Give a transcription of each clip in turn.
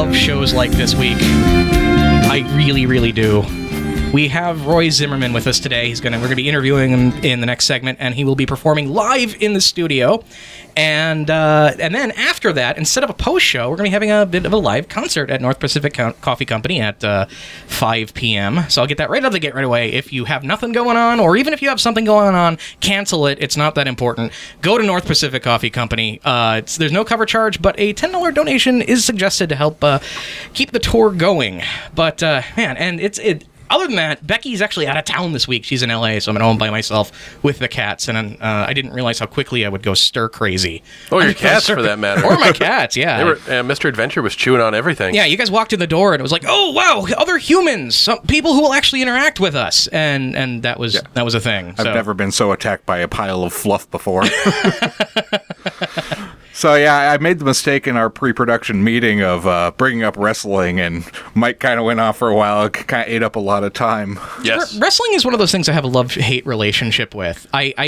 love shows like this week. I really, really do. We have Roy Zimmerman with us today. We're going to be interviewing him in the next segment, and he will be performing live in the studio. And then after that, instead of a post show, we're going to be having a bit of a live concert at North Pacific Coffee Company at 5 p.m. So I'll get that right out of the gate right away. If you have nothing going on, or even if you have something going on, cancel it. It's not that important. Go to North Pacific Coffee Company. There's no cover charge, but a $10 donation is suggested to help keep the tour going. But man, and other than that, Becky's actually out of town this week. She's in L.A., so I'm at home by myself with the cats, and I didn't realize how quickly I would go stir crazy. Or your cats, for that matter. Or my cats, yeah. Mr. Adventure was chewing on everything. Yeah, you guys walked in the door, and it was like, oh, wow, other humans, some people who will actually interact with us, and that was a thing. I've never been so attacked by a pile of fluff before. So, yeah, I made the mistake in our pre-production meeting of bringing up wrestling, and Mike kind of went off for a while. It kind of ate up a lot of time. Yes. Wrestling is one of those things I have a love-hate relationship with.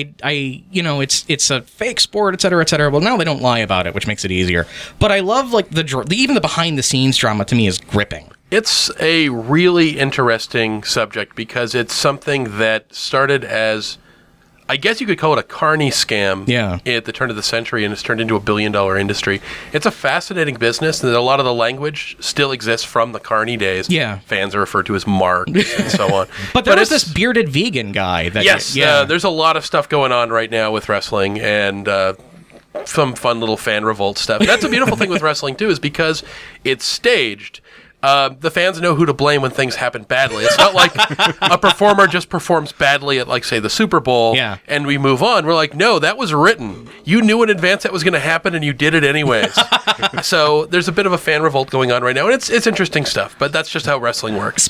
It's a fake sport, et cetera, et cetera. Well, now they don't lie about it, which makes it easier. But I love, like, even the behind-the-scenes drama to me is gripping. It's a really interesting subject because it's something that started as, I guess you could call it a carny scam at the turn of the century, and it's turned into a billion-dollar industry. It's a fascinating business, and a lot of the language still exists from the carny days. Yeah. Fans are referred to as marks and so on. But there was this bearded vegan guy. There's a lot of stuff going on right now with wrestling, and some fun little fan revolt stuff. That's a beautiful thing with wrestling, too, is because it's staged. The fans know who to blame when things happen badly. It's not like a performer just performs badly at, like, say, the Super Bowl, and we move on. We're like, no, that was written. You knew in advance that was going to happen, and you did it anyways. So there's a bit of a fan revolt going on right now, and it's interesting stuff, but that's just how wrestling works.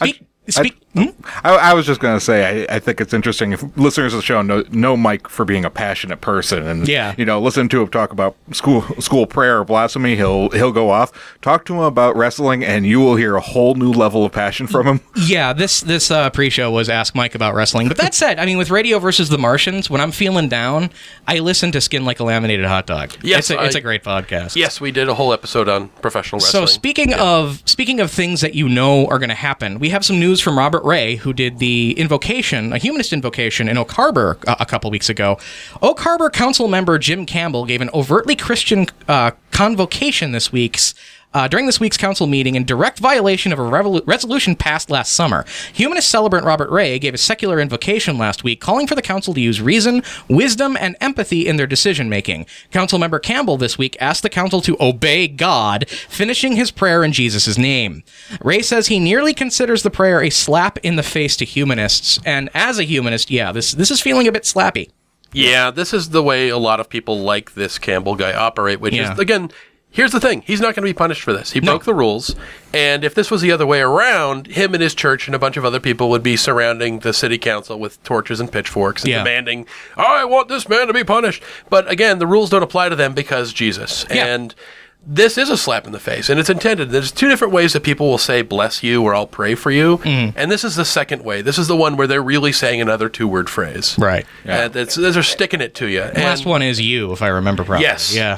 I was just going to say, I think it's interesting if listeners of the show know Mike for being a passionate person, and listen to him talk about school prayer or blasphemy, he'll go off. Talk to him about wrestling, and you will hear a whole new level of passion from him. Yeah, this pre-show was Ask Mike about wrestling. But that said, I mean, with Radio versus the Martians, when I'm feeling down, I listen to Skin Like a Laminated Hot Dog. Yes, it's a great podcast. Yes, we did a whole episode on professional wrestling. So speaking of things that you know are going to happen, we have some news from Robert Ray, who did the invocation, a humanist invocation in Oak Harbor a couple weeks ago. Oak Harbor Council member Jim Campbell gave an overtly Christian convocation during this week's council meeting in direct violation of a resolution passed last summer. Humanist celebrant Robert Ray gave a secular invocation last week, calling for the council to use reason, wisdom, and empathy in their decision-making. Council member Campbell this week asked the council to obey God, finishing his prayer in Jesus' name. Ray says he nearly considers the prayer a slap in the face to humanists, and as a humanist, this is feeling a bit slappy. Yeah, this is the way a lot of people like this Campbell guy operate, which is, again, here's the thing. He's not going to be punished for this. He broke the rules. And if this was the other way around, him and his church and a bunch of other people would be surrounding the city council with torches and pitchforks and demanding, I want this man to be punished. But again, the rules don't apply to them because Jesus. Yeah. And this is a slap in the face, and it's intended. There's two different ways that people will say, bless you, or I'll pray for you. And this is the second way. This is the one where they're really saying another two-word phrase. Right. Yeah. They're sticking it to you. The last one is you, if I remember properly. Yes. Yeah.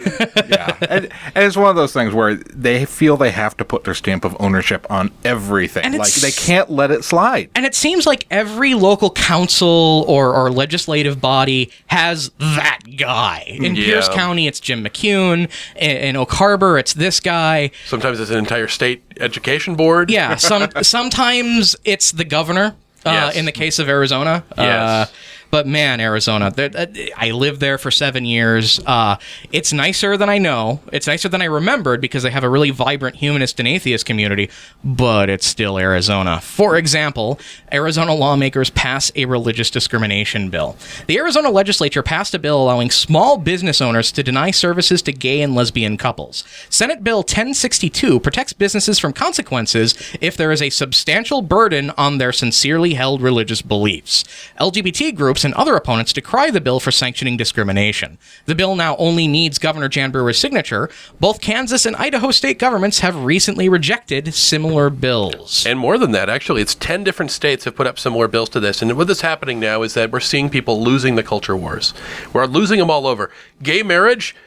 And it's one of those things where they feel they have to put their stamp of ownership on everything. Like, they can't let it slide. And it seems like every local council or legislative body has that guy. In Pierce County, it's Jim McCune. In Oak Harbor, it's this guy. Sometimes it's an entire state education board. Yeah. Sometimes it's the governor. In the case of Arizona. Yes. But man, Arizona, I lived there for 7 years. It's nicer than I know. It's nicer than I remembered because they have a really vibrant humanist and atheist community, but it's still Arizona. For example, Arizona lawmakers pass a religious discrimination bill. The Arizona legislature passed a bill allowing small business owners to deny services to gay and lesbian couples. Senate Bill 1062 protects businesses from consequences if there is a substantial burden on their sincerely held religious beliefs. LGBT groups and other opponents decry the bill for sanctioning discrimination. The bill now only needs Governor Jan Brewer's signature. Both Kansas and Idaho state governments have recently rejected similar bills. And more than that, actually, it's 10 different states have put up similar bills to this. And what's happening now is that we're seeing people losing the culture wars. We're losing them all over. Gay marriage,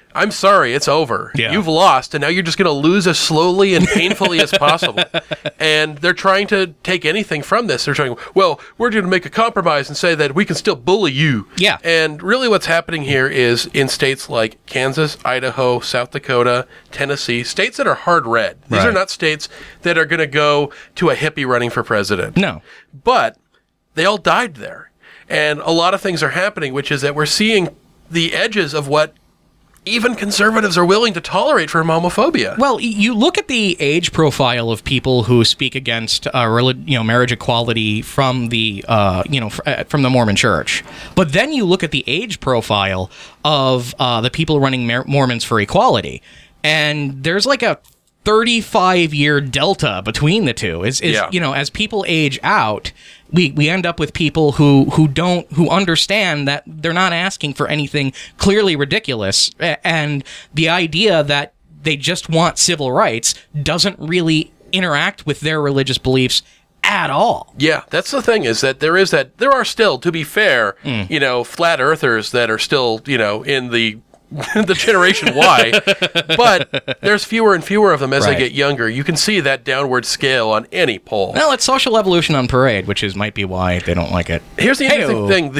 I'm sorry, it's over. Yeah. You've lost, and now you're just going to lose as slowly and painfully as possible. And they're trying to take anything from this. They're trying, well, we're going to make a compromise and say that we can still bully you. Yeah. And really what's happening here is in states like Kansas, Idaho, South Dakota, Tennessee, states that are hard red. These are not states that are going to go to a hippie running for president. No. But they all died there. And a lot of things are happening, which is that we're seeing the edges of what even conservatives are willing to tolerate from homophobia. Well, you look at the age profile of people who speak against marriage equality from the from the Mormon Church, but then you look at the age profile of the people running Mormons for Equality, and there's like a 35-year delta between the two. As people age out, we end up with people who understand that they're not asking for anything clearly ridiculous, and the idea that they just want civil rights doesn't really interact with their religious beliefs at all. Yeah, that's the thing, is that there are still, to be fair, flat earthers that are still, in the Generation Y, but there's fewer and fewer of them as they get younger. You can see that downward scale on any poll. Well, it's social evolution on parade, which might be why they don't like it. Here's the interesting thing.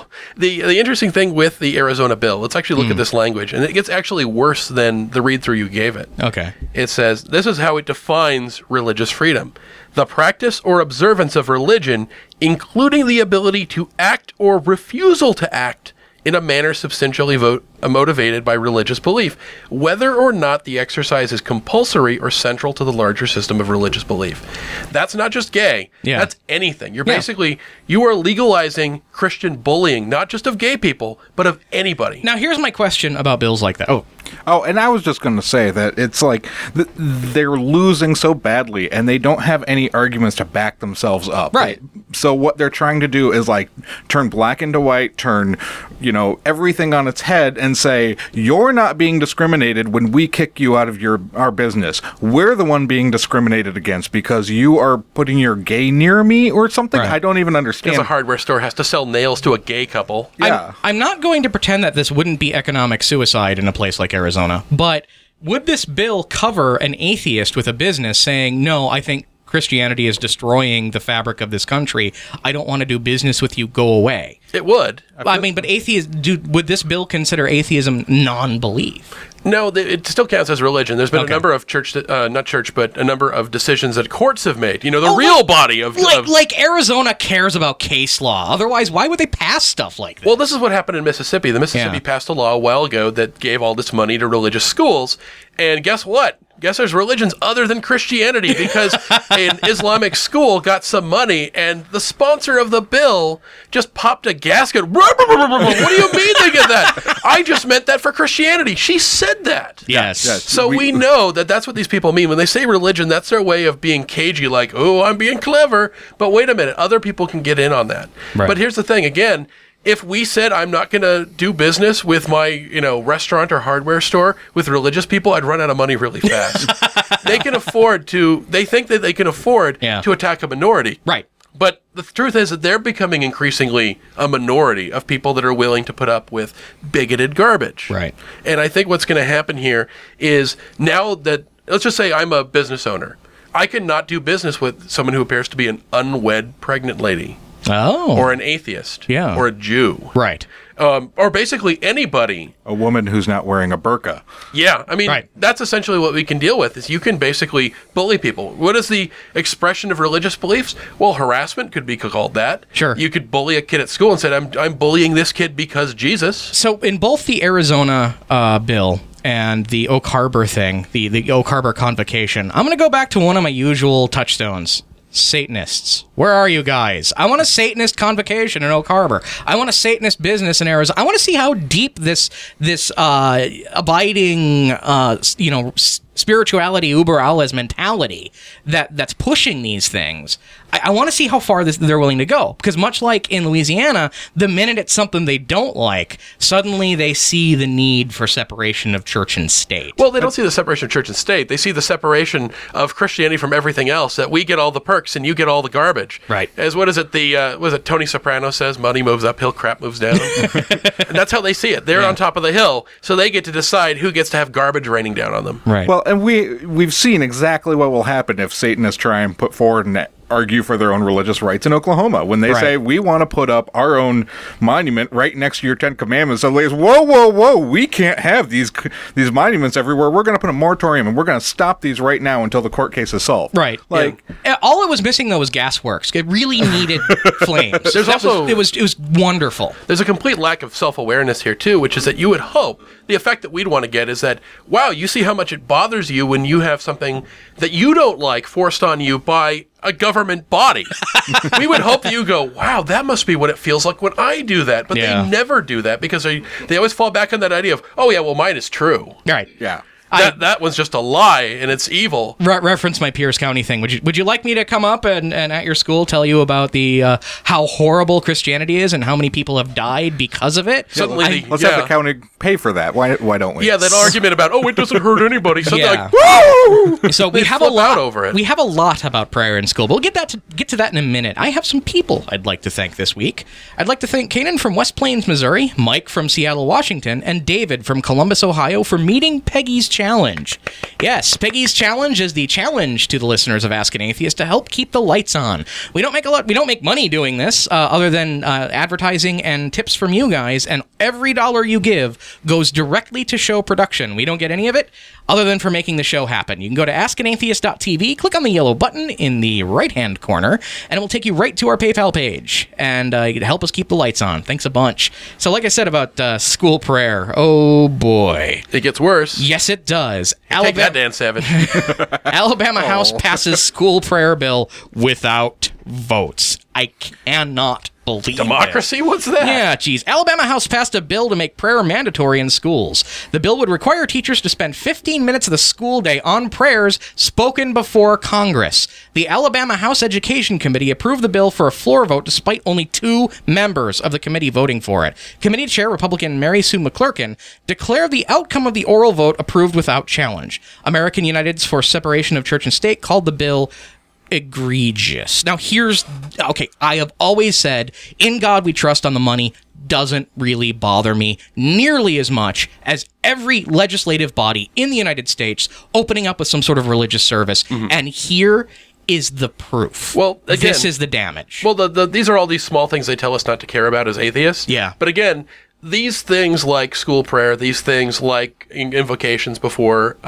The interesting thing with the Arizona bill, let's actually look at this language, and it gets actually worse than the read-through you gave it. Okay. It says, this is how it defines religious freedom. The practice or observance of religion, including the ability to act or refusal to act in a manner substantially motivated by religious belief, whether or not the exercise is compulsory or central to the larger system of religious belief. That's not just gay. Yeah. That's anything. You are legalizing Christian bullying, not just of gay people, but of anybody. Now, here's my question about bills like that. Oh, and I was just going to say that it's like they're losing so badly, and they don't have any arguments to back themselves up. Right. So what they're trying to do is like turn black into white, turn everything on its head, and say you're not being discriminated when we kick you out of our business. We're the one being discriminated against because you are putting your gay near me or something. Right. I don't even understand. Because a hardware store has to sell nails to a gay couple. Yeah. I'm not going to pretend that this wouldn't be economic suicide in a place like Arizona, but would this bill cover an atheist with a business saying, no, I think Christianity is destroying the fabric of this country. I don't want to do business with you. Go away. It would. I mean, but would this bill consider atheism non-belief? No, it still counts as religion. There's been a number of a number of decisions that courts have made. Real body of... Like Arizona cares about case law. Otherwise, why would they pass stuff like this? Well, this is what happened in Mississippi. The Mississippi passed a law a while ago that gave all this money to religious schools. And guess what? Guess there's religions other than Christianity, because an Islamic school got some money, and the sponsor of the bill just popped a gasket. What do you mean they get that? I just meant that for Christianity. She said that. Yes. So we know that that's what these people mean. When they say religion, that's their way of being cagey, like, oh, I'm being clever. But wait a minute, other people can get in on that. Right. But here's the thing, again, if we said I'm not going to do business with my, restaurant or hardware store with religious people, I'd run out of money really fast. They think that they can afford to attack a minority. Right. But the truth is that they're becoming increasingly a minority of people that are willing to put up with bigoted garbage. Right. And I think what's going to happen here is, now that, let's just say I'm a business owner, I cannot do business with someone who appears to be an unwed pregnant lady. Oh. Or an atheist. Yeah. Or a Jew. Right. Or basically anybody. A woman who's not wearing a burqa. Yeah. I mean, That's essentially what we can deal with, is you can basically bully people. What is the expression of religious beliefs? Well, harassment could be called that. Sure. You could bully a kid at school and say, I'm bullying this kid because Jesus. So in both the Arizona bill and the Oak Harbor thing, the Oak Harbor convocation, I'm going to go back to one of my usual touchstones. Satanists. Where are you guys? I want a Satanist convocation in Oak Harbor. I want a Satanist business in Arizona. I want to see how deep this abiding, spirituality uber alles mentality that's pushing these things. I want to see how far they're willing to go, because much like in Louisiana, the minute it's something they don't like, suddenly they see the need for separation of church and state. Well, they don't see the separation of church and state. They see the separation of Christianity from everything else, that we get all the perks and you get all the garbage. Right. As what is it Tony Soprano says, money moves uphill, crap moves down. And that's how they see it. They're on top of the hill, so they get to decide who gets to have garbage raining down on them. Right. Well, and we've seen exactly what will happen if Satanists try and put forward and argue for their own religious rights in Oklahoma. When they say, we want to put up our own monument right next to your 10 Commandments, so they say, whoa, we can't have these monuments everywhere. We're going to put a moratorium, and we're going to stop these right now until the court case is solved. Right. All it was missing, though, was gasworks. It really needed flames. It was wonderful. There's a complete lack of self-awareness here, too, which is that you would hope the effect that we'd want to get is that, wow, you see how much it bothers you when you have something that you don't like forced on you by a government body. We would hope that you go, wow, that must be what it feels like when I do that. But they never do that, because they always fall back on that idea of, oh, yeah, well, mine is true. Right. Yeah. That one's just a lie, and it's evil. Reference my Pierce County thing. Would you like me to come up and at your school tell you about the how horrible Christianity is and how many people have died because of it? Let's have the county pay for that. Why don't we? Yeah, that argument about, it doesn't hurt anybody. Something like, woo! So we have a lot over it. We have a lot about prayer in school, but we'll get to that in a minute. I have some people I'd like to thank this week. I'd like to thank Kanan from West Plains, Missouri, Mike from Seattle, Washington, and David from Columbus, Ohio, for meeting Peggy's challenge. Yes, Peggy's challenge is the challenge to the listeners of Ask an Atheist to help keep the lights on. We don't make money doing this, other than advertising and tips from you guys, and every dollar you give goes directly to show production. We don't get any of it other than for making the show happen. You can go to askanatheist.tv, click on the yellow button in the right-hand corner, and it will take you right to our PayPal page, and help us keep the lights on. Thanks a bunch. So like I said about school prayer, oh boy. It gets worse. Yes, it does. Take that, Dan Savage. Alabama House passes school prayer bill without votes. I cannot believe democracy? It. What's that? Yeah, geez. Alabama House passed a bill to make prayer mandatory in schools. The bill would require teachers to spend 15 minutes of the school day on prayers spoken before Congress. The Alabama House Education Committee approved the bill for a floor vote despite only 2 members of the committee voting for it. Committee Chair Republican Mary Sue McClurkin declared the outcome of the oral vote approved without challenge. American Uniteds for Separation of Church and State called the bill egregious. Now I have always said, in God we trust on the money doesn't really bother me nearly as much as every legislative body in the United States opening up with some sort of religious service. Mm-hmm. And here is the proof. Well, again, this is the damage. Well, these are all these small things they tell us not to care about as atheists. Yeah. But again, these things like school prayer, these things like invocations before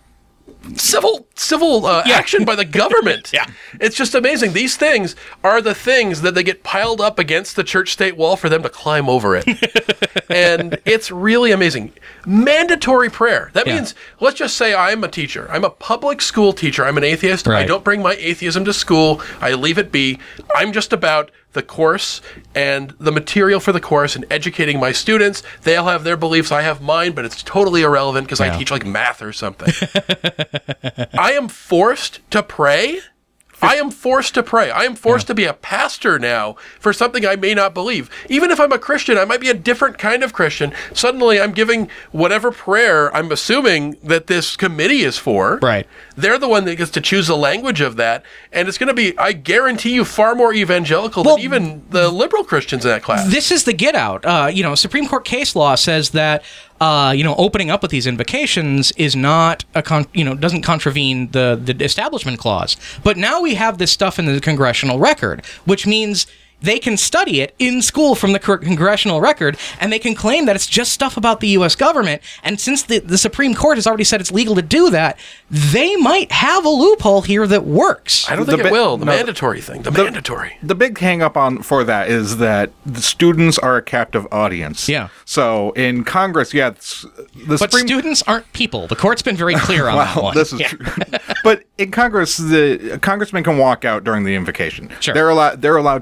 civil action by the government. Yeah. It's just amazing. These things are the things that they get piled up against the church-state wall for them to climb over it. And it's really amazing. Mandatory prayer. That means, let's just say I'm a teacher. I'm a public school teacher. I'm an atheist. Right. I don't bring my atheism to school. I leave it be. I'm just about the course and the material for the course and educating my students. They'll have their beliefs, I have mine, but it's totally irrelevant because I teach like math or something. I am forced to pray. I am forced to be a pastor now for something I may not believe. Even if I'm a Christian, I might be a different kind of Christian. Suddenly I'm giving whatever prayer I'm assuming that this committee is for. Right. They're the one that gets to choose the language of that. And it's going to be, I guarantee you, far more evangelical than even the liberal Christians in that class. This is the get out. Supreme Court case law says that opening up with these invocations is not doesn't contravene the Establishment Clause. But now we have this stuff in the congressional record, which means they can study it in school from the congressional record, and they can claim that it's just stuff about the U.S. government. And since the Supreme Court has already said it's legal to do that, they might have a loophole here that works. I don't think it will. The mandatory thing. Mandatory. The big hang-up for that is that the students are a captive audience. Yeah. So in Congress, students aren't people. The court's been very clear on that one. This is true. But in Congress, the congressman can walk out during the invocation. Sure. They're allowed to leave.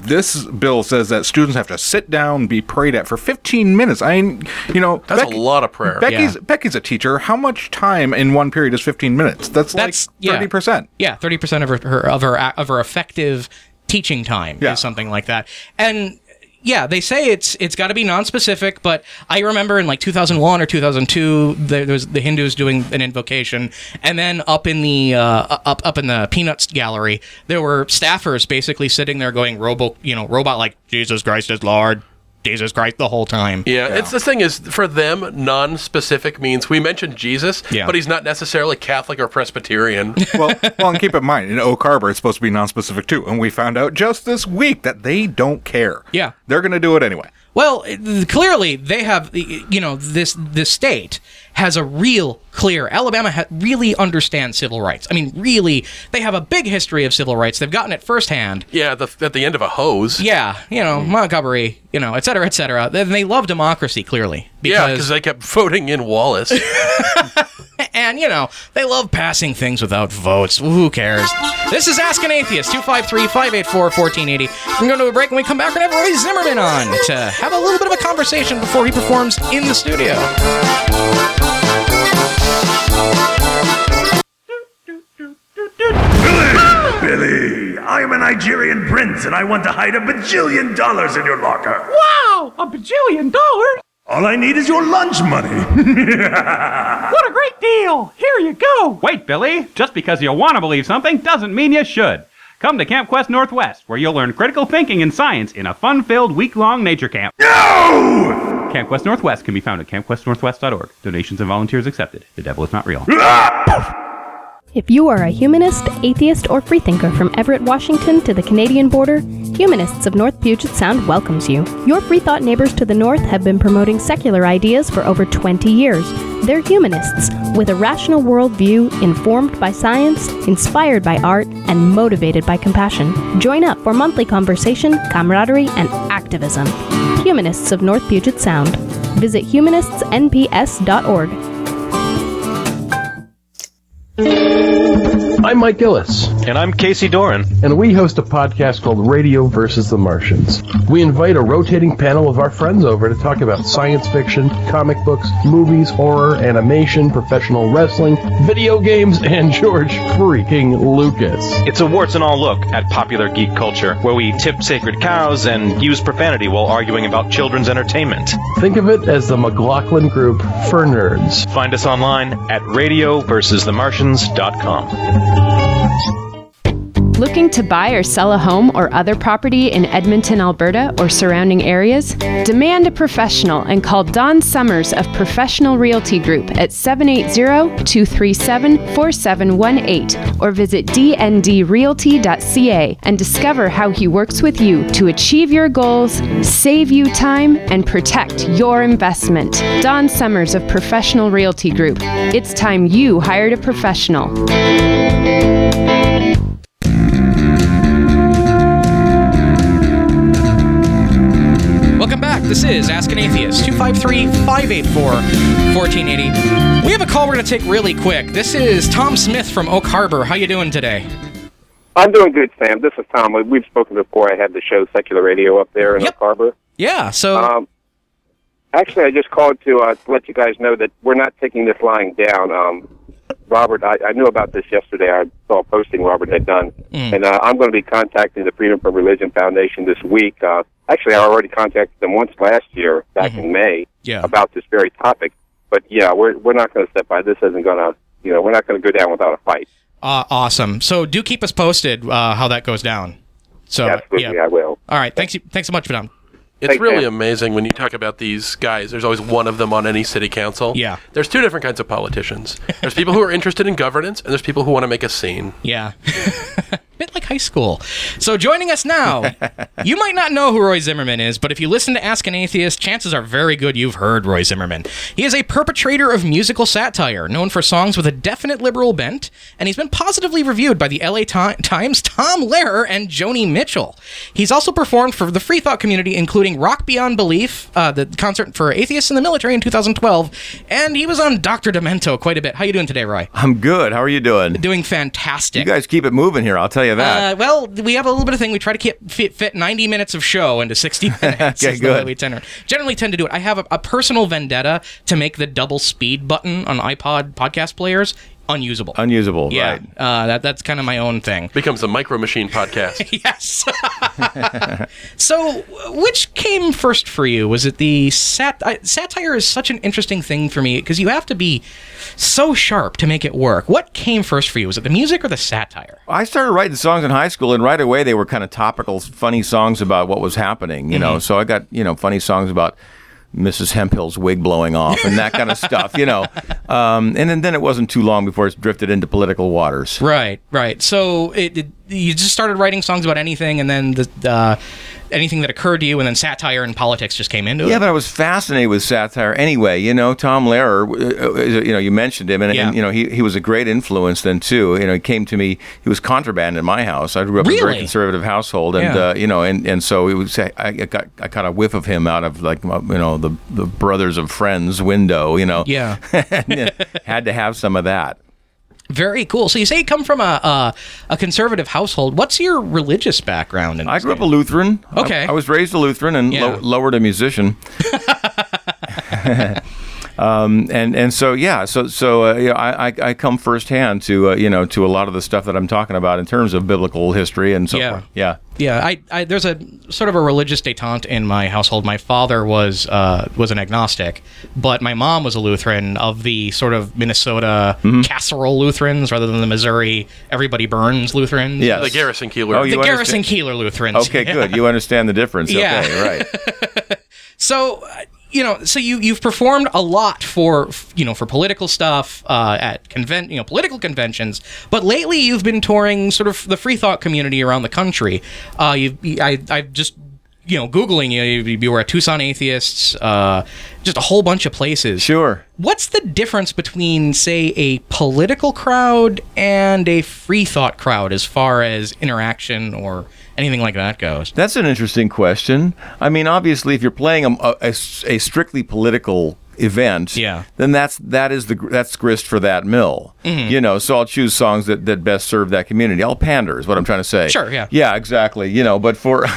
this bill says that students have to sit down, be prayed at for 15 minutes. I mean, that's a lot of prayer. Becky's a teacher. How much time in one period is 15 minutes? That's like 30%. Yeah, 30% of her effective teaching time is something like that. And yeah, they say it's got to be non-specific, but I remember in like 2001 or 2002, there was the Hindus doing an invocation, and then up in the Peanuts gallery, there were staffers basically sitting there going robot like Jesus Christ is Lord. Jesus Christ the whole time. Yeah, it's the thing is, for them, non-specific means we mentioned Jesus, but he's not necessarily Catholic or Presbyterian. Well, and keep in mind, in Oak Harbor, it's supposed to be non-specific too, and we found out just this week that they don't care. Yeah. They're going to do it anyway. Well, clearly they have, this state has a real clear. Alabama really understands civil rights. I mean, really, they have a big history of civil rights. They've gotten it firsthand. Yeah, at the end of a hose. Yeah, Montgomery, et cetera, et cetera. They love democracy, clearly. Because they kept voting in Wallace. And, they love passing things without votes. Who cares? This is Ask an Atheist, 253-584-1480. We're going to a break. When we come back, we're going to have Roy Zimmerman on to have a little bit of a conversation before he performs in the studio. Billy, I am a Nigerian prince, and I want to hide $1 bajillion in your locker. Wow, $1 bajillion? All I need is your lunch money. What a great deal! Here you go! Wait, Billy, just because you want to believe something doesn't mean you should. Come to Camp Quest Northwest, where you'll learn critical thinking and science in a fun-filled week-long nature camp. No! Camp Quest Northwest can be found at campquestnorthwest.org. Donations and volunteers accepted. The devil is not real. If you are a humanist, atheist, or freethinker from Everett, Washington to the Canadian border, Humanists of North Puget Sound welcomes you. Your free thought neighbors to the north have been promoting secular ideas for over 20 years. They're humanists, with a rational worldview informed by science, inspired by art, and motivated by compassion. Join up for monthly conversation, camaraderie, and activism. Humanists of North Puget Sound. Visit humanistnps.org. I'm Mike Gillis. And I'm Casey Doran. And we host a podcast called Radio versus the Martians. We invite a rotating panel of our friends over to talk about science fiction, comic books, movies, horror, animation, professional wrestling, video games, and George freaking Lucas. It's a warts and all look at popular geek culture, where we tip sacred cows and use profanity while arguing about children's entertainment. Think of it as the McLaughlin Group for nerds. Find us online at radioversusthemartians.com. Looking to buy or sell a home or other property in Edmonton, Alberta, or surrounding areas? Demand a professional and call Don Summers of Professional Realty Group at 780-237-4718 or visit dndrealty.ca and discover how he works with you to achieve your goals, save you time, and protect your investment. Don Summers of Professional Realty Group. It's time you hired a professional. Welcome back. This is Ask an Atheist, 253-584-1480. We have a call we're going to take really quick. This is Tom Smith from Oak Harbor. How you doing today? I'm doing good, Sam. This is Tom. We've spoken before. I had the show Secular Radio up there in Oak Harbor. Yeah, so... actually, I just called to let you guys know that we're not taking this lying down. Robert, I knew about this yesterday. I saw a posting Robert had done. And I'm going to be contacting the Freedom from Religion Foundation this week. Actually, I already contacted them once last year, back in May, about this very topic. But, yeah, we're not going to step by. This isn't going to, we're not going to go down without a fight. Awesome. So do keep us posted how that goes down. So, absolutely, I will. All right. Thanks so much, Tom. It's really amazing when you talk about these guys. There's always one of them on any city council. Yeah. There's two different kinds of politicians. There's people who are interested in governance, and there's people who want to make a scene. Yeah. Bit like high school. So joining us now, you might not know who Roy Zimmerman is, but if you listen to Ask an Atheist, chances are very good you've heard Roy Zimmerman. He is a perpetrator of musical satire, known for songs with a definite liberal bent, and he's been positively reviewed by the LA Times, Tom Lehrer, and Joni Mitchell. He's also performed for the free thought community, including Rock Beyond Belief, the concert for atheists in the military in 2012, and he was on Dr. Demento quite a bit. How you doing today, Roy? I'm good. How are you doing? Doing fantastic. You guys keep it moving here, I'll tell you. you that. Well, we have a little bit of thing. We try to fit 90 minutes of show into 60 minutes. Okay, good. We generally tend to do it. I have a personal vendetta to make the double speed button on iPod podcast players unusable. Right. That's kind of my own thing. Becomes a Micro Machine podcast. Yes. So, which came first for you? Was it the satire is such an interesting thing for me because you have to be so sharp to make it work. What came first for you? Was it the music or the satire? I started writing songs in high school, and right away they were kind of topical, funny songs about what was happening, you know. So I got, funny songs about Mrs. Hemphill's wig blowing off and that kind of stuff, and then it wasn't too long before it drifted into political waters. Right. So you just started writing songs about anything, and then anything that occurred to you, and then satire and politics just came into it. Yeah, but I was fascinated with satire anyway. Tom Lehrer, you mentioned him, and he was a great influence then too. He came to me. He was contraband in my house. I grew up in a very conservative household, and and so it was. I got a whiff of him out of the Brothers of Friends window. Yeah, had to have some of that. Very cool. So you say you come from a conservative household. What's your religious background? I grew up a Lutheran. Okay. I was raised a Lutheran and lowered a musician. I come firsthand to a lot of the stuff that I'm talking about in terms of biblical history and so forth. Yeah. There's a sort of a religious détente in my household. My father was an agnostic, but my mom was a Lutheran of the sort of Minnesota casserole Lutherans rather than the Missouri everybody burns Lutherans. Yes. The Garrison Keillor. The Garrison Keillor Lutherans. Okay, good. You understand the difference. Yeah. Okay, right. So you've performed a lot for political stuff at political conventions, but lately you've been touring sort of the free thought community around the country. I've just Googling you were at Tucson Atheists, just a whole bunch of places. Sure. What's the difference between, say, a political crowd and a free thought crowd as far as interaction or anything like that goes? That's an interesting question. I mean, obviously, if you're playing a strictly political event, then that's grist for that mill. Mm-hmm. So I'll choose songs that best serve that community. I'll pander is what I'm trying to say. Sure, yeah. Yeah, exactly. But for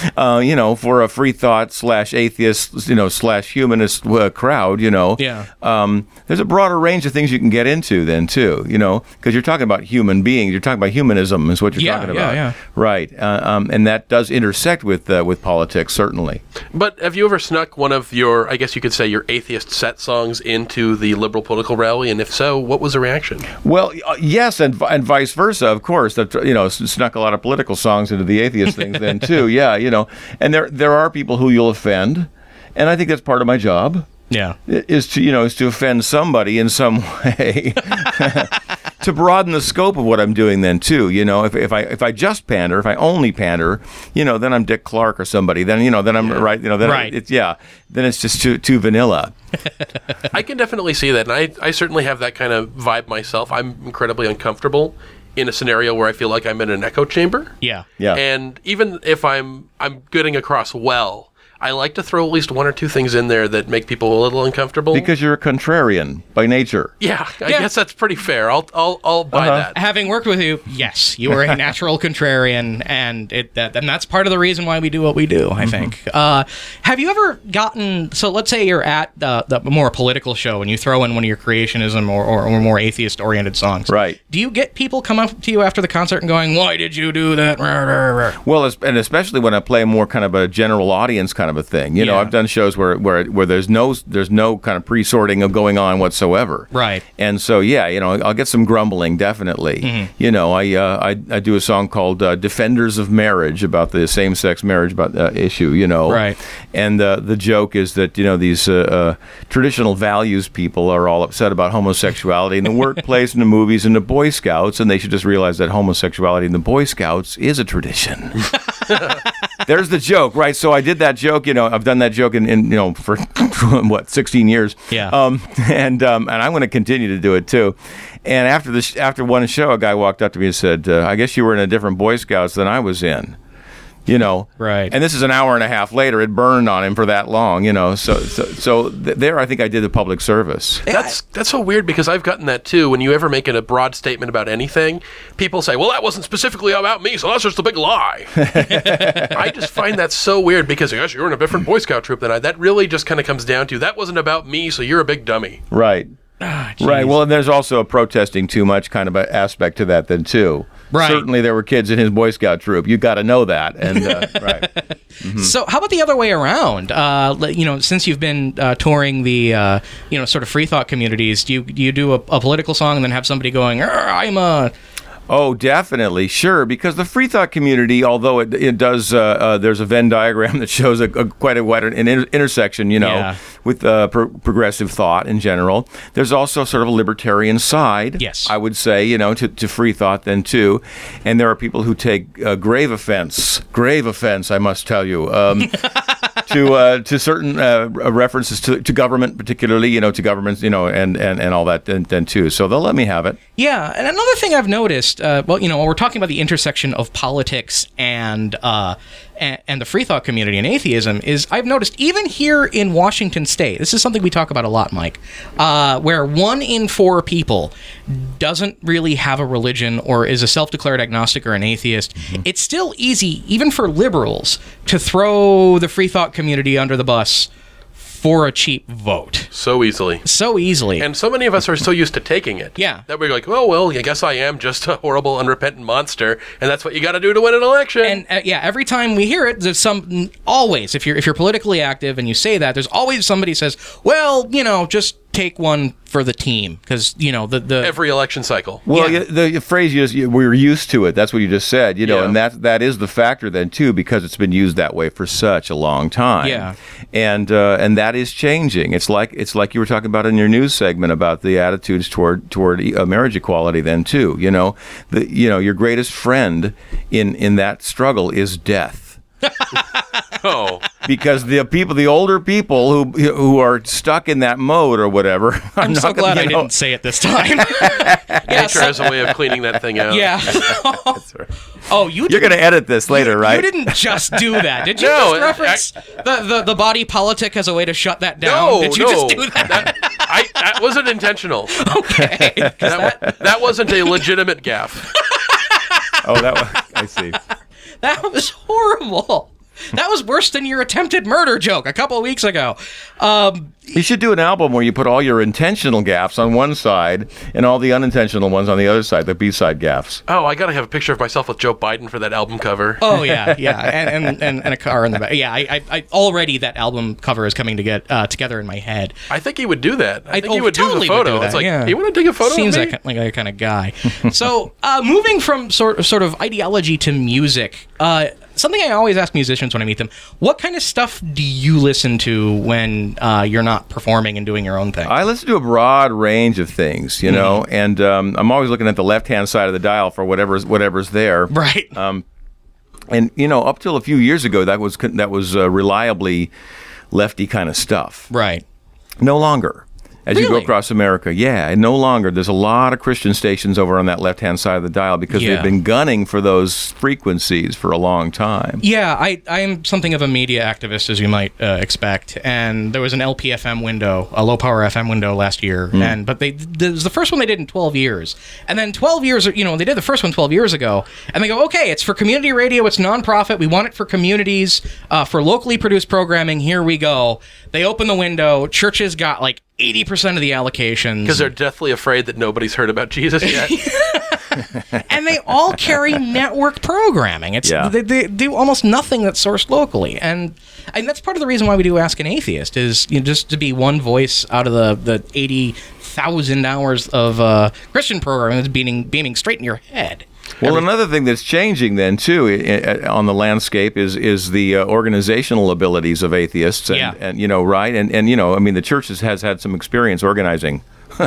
for a free thought / atheist, / humanist crowd, there's a broader range of things you can get into then too, because you're talking about human beings, you're talking about humanism is what you're talking about. Yeah. Right. And that does intersect with politics, certainly. But have you ever snuck one of your, I guess you could say, your atheist set songs into the liberal political rally? And if so, what was the reaction? Well, yes, and vice versa, of course. That snuck a lot of political songs into the atheist things then too. Yeah, and there are people who you'll offend, and I think that's part of my job. Yeah, is to offend somebody in some way. To broaden the scope of what I'm doing then too, if I just pander, if I only pander, then I'm Dick Clark or somebody, then I'm right, then it's just too vanilla. I can definitely see that, and I certainly have that kind of vibe myself. I'm incredibly uncomfortable in a scenario where I feel like I'm in an echo chamber. Yeah. And even if I'm getting across well, I like to throw at least one or two things in there that make people a little uncomfortable. Because you're a contrarian by nature. Yeah, I guess that's pretty fair. I'll buy that. Having worked with you, yes, you are a natural contrarian, and that's part of the reason why we do what we do, I think. Have you ever gotten, so let's say you're at the more political show and you throw in one of your creationism or more atheist-oriented songs. Right. Do you get people come up to you after the concert and going, why did you do that? Well, and especially when I play more kind of a general audience kind of a thing. I've done shows where there's no kind of pre-sorting of going on whatsoever. Right. And so I'll get some grumbling definitely. Mm-hmm. I do a song called "Defenders of Marriage" about the same-sex marriage issue. Right. And the joke is that these traditional values people are all upset about homosexuality in the workplace, in the movies, and the Boy Scouts, and they should just realize that homosexuality in the Boy Scouts is a tradition. There's the joke, right? So I did that joke. I've done that joke in for 16 years. Yeah. And I'm going to continue to do it too. And after one show, a guy walked up to me and said, "I guess you were in a different Boy Scouts than I was in." You know, right? And this is an hour and a half later. It burned on him for that long, you know. So there, I think I did a public service. That's so weird because I've gotten that too. When you ever make a broad statement about anything, people say, "Well, that wasn't specifically about me, so that's just a big lie." I just find that so weird because yes, you're in a different Boy Scout troop than I. That really just kind of comes down to that wasn't about me, so you're a big dummy. Right. Right. Well, and there's also a protesting too much kind of an aspect to that then too. Right. Certainly, there were kids in his Boy Scout troop. You got to know that. And right. Mm-hmm. So, how about the other way around? Since you've been touring the sort of free thought communities, do you do a political song and then have somebody going, "I'm a"? Oh, definitely, sure. Because the free thought community, although it does, there's a Venn diagram that shows quite a wide intersection, with progressive thought in general. There's also sort of a libertarian side. Yes, I would say, to free thought then too. And there are people who take grave offense, I must tell you, to certain references to government, particularly, to governments, and all that then too. So they'll let me have it. Yeah, and another thing I've noticed, we're talking about the intersection of politics and the free thought community and atheism, is I've noticed even here in Washington State, this is something we talk about a lot, Mike, where 1 in 4 people doesn't really have a religion or is a self-declared agnostic or an atheist. Mm-hmm. It's still easy, even for liberals, to throw the free thought community under the bus for a cheap vote. So easily. And so many of us are so used to taking it. Yeah. That we're like, oh, well, I guess I am just a horrible, unrepentant monster, and that's what you got to do to win an election. And every time we hear it, there's always, if you're politically active and you say that, there's always somebody says, well, just take one for the team, because the every election cycle. Well, the phrase we're used to it. That's what you just said. And that is the factor then too, because it's been used that way for such a long time. Yeah, and that is changing. It's like you were talking about in your news segment about the attitudes toward marriage equality then too. Your greatest friend in that struggle is death. Oh, because the older people who are stuck in that mode or whatever. I'm so glad I didn't say it this time. Nature has a way of cleaning that thing out. Yeah. That's right. Oh, you're going to edit this later, right? You didn't just do that, did you? No, just reference the body politic as a way to that down. No, did you just do that? That wasn't intentional. Okay. That wasn't a legitimate gaffe. I see. That was horrible. That was worse than your attempted murder joke a couple of weeks ago. You should do an album where you put all your intentional gaffes on one side and all the unintentional ones on the other side, the B-side gaffes. Oh, I gotta have a picture of myself with Joe Biden for that album cover. Oh yeah, and a car in the back. Yeah, I already that album cover is coming to get together in my head. I think he would do that. I think he would totally do the photo. Would do that, it's like, you want to take a photo Seems of me? like that kind of guy. So moving from sort of ideology to music. Something I always ask musicians when I meet them: what kind of stuff do you listen to when you're not performing and doing your own thing? I listen to a broad range of things, and I'm always looking at the left-hand side of the dial for whatever's there. Right. And up till a few years ago, that was reliably lefty kind of stuff. Right. No longer. As you go across America, and no longer. There's a lot of Christian stations over on that left-hand side of the dial because they've been gunning for those frequencies for a long time. Yeah, I am something of a media activist, as you might expect, and there was an LPFM window, a low-power FM window last year, but it was the first one they did in 12 years. And then 12 years, they did the first one 12 years ago, and they go, okay, it's for community radio, it's nonprofit, we want it for communities, for locally produced programming, here we go. They open the window, churches got 80% of the allocations. Because they're deathly afraid that nobody's heard about Jesus yet. And they all carry network programming. They do almost nothing that's sourced locally. And that's part of the reason why we do Ask an Atheist, is just to be one voice out of the 80,000 hours of Christian programming that's beaming straight in your head. Well, another thing that's changing then too on the landscape is the organizational abilities of atheists, and right, and I mean the church has had some experience organizing,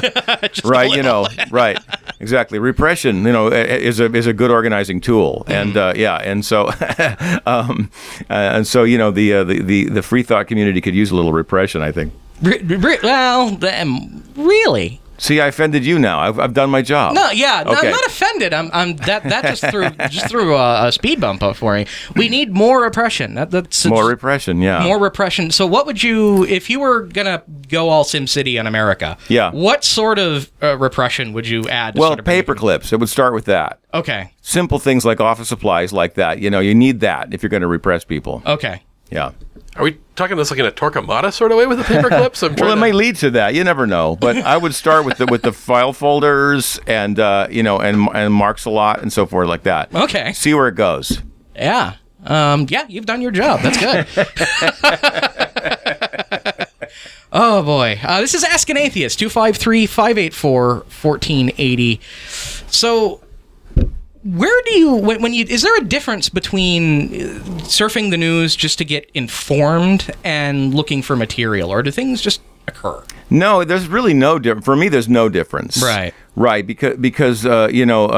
right? Right, exactly. Repression, is a good organizing tool, and and so the free thought community could use a little repression, I think. Well, really. See, I offended you now. I've done my job. No, yeah, no, I'm not offended. I'm that just threw a speed bump up for me. We need more repression. That's more repression. Yeah, more repression. So, what would you, if you were gonna go all SimCity on America? Yeah. What sort of repression would you add? Well, paper clips. It would start with that. Okay. Simple things like office supplies, like that. You know, you need that if you're going to repress people. Okay. Yeah. Are we talking this like in a Torquemada sort of way with the paper clips? Well, it may lead to that. You never know. But I would start with the file folders and and marks a lot and so forth like that. Okay. See where it goes. Yeah. Yeah, you've done your job. That's good. Oh boy. This is Ask an Atheist, 253-584-1480. So, where do you, is there a difference between surfing the news just to get informed and looking for material, or do things just occur? No, there's really no difference. For me, there's no difference. Right. Right, because the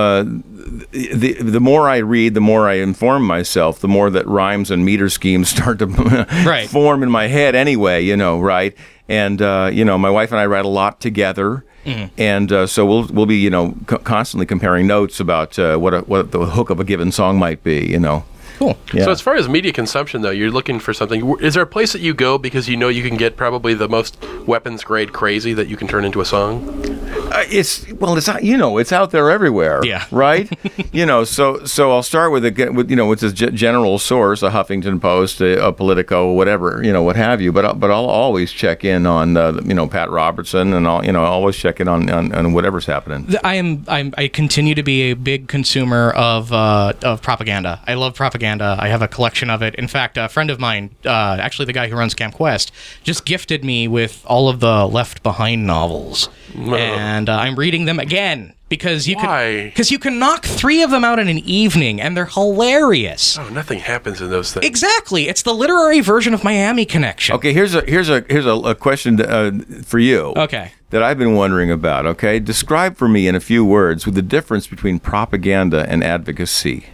more I read, the more I inform myself, the more that rhymes and meter schemes start to form in my head anyway, right? And, my wife and I write a lot together. Mm-hmm. And so we'll be, constantly comparing notes about what the hook of a given song might be, Cool. Yeah. So as far as media consumption, though, you're looking for something. Is there a place that you go because you know you can get probably the most weapons-grade crazy that you can turn into a song? It's out there everywhere. Yeah. Right. So I'll start with this general source, a Huffington Post, a Politico, whatever, what have you. But I'll always check in on Pat Robertson, and I'll always check in on whatever's happening. I continue to be a big consumer of propaganda. I love propaganda. I have a collection of it. In fact, a friend of mine, actually the guy who runs Camp Quest, just gifted me with all of the Left Behind novels. And I'm reading them again because you can knock 3 of them out in an evening, and they're hilarious. Oh, nothing happens in those things. Exactly, it's the literary version of Miami Connection. Okay, here's a question for you. Okay. That I've been wondering about. Okay, describe for me in a few words the difference between propaganda and advocacy.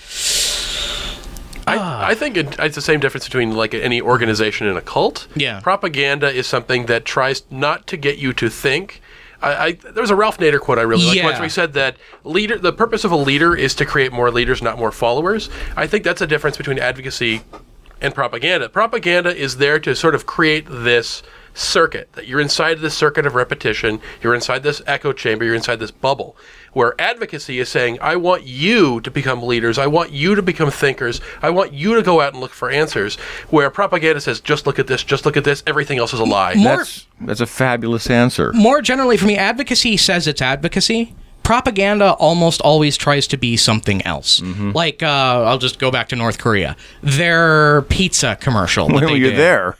I think it's the same difference between like any organization and a cult. Yeah. Propaganda is something that tries not to get you to think. There was a Ralph Nader quote I really liked once where he said that the purpose of a leader is to create more leaders, not more followers. I think that's a difference between advocacy and propaganda. Propaganda is there to sort of create this circuit, that you're inside this circuit of repetition, you're inside this echo chamber, you're inside this bubble, where advocacy is saying, I want you to become leaders, I want you to become thinkers, I want you to go out and look for answers, where propaganda says, just look at this, everything else is a lie. That's a fabulous answer. More generally for me, advocacy says it's advocacy. Propaganda almost always tries to be something else. Mm-hmm. Like, I'll just go back to North Korea. Their pizza commercial. When were you there?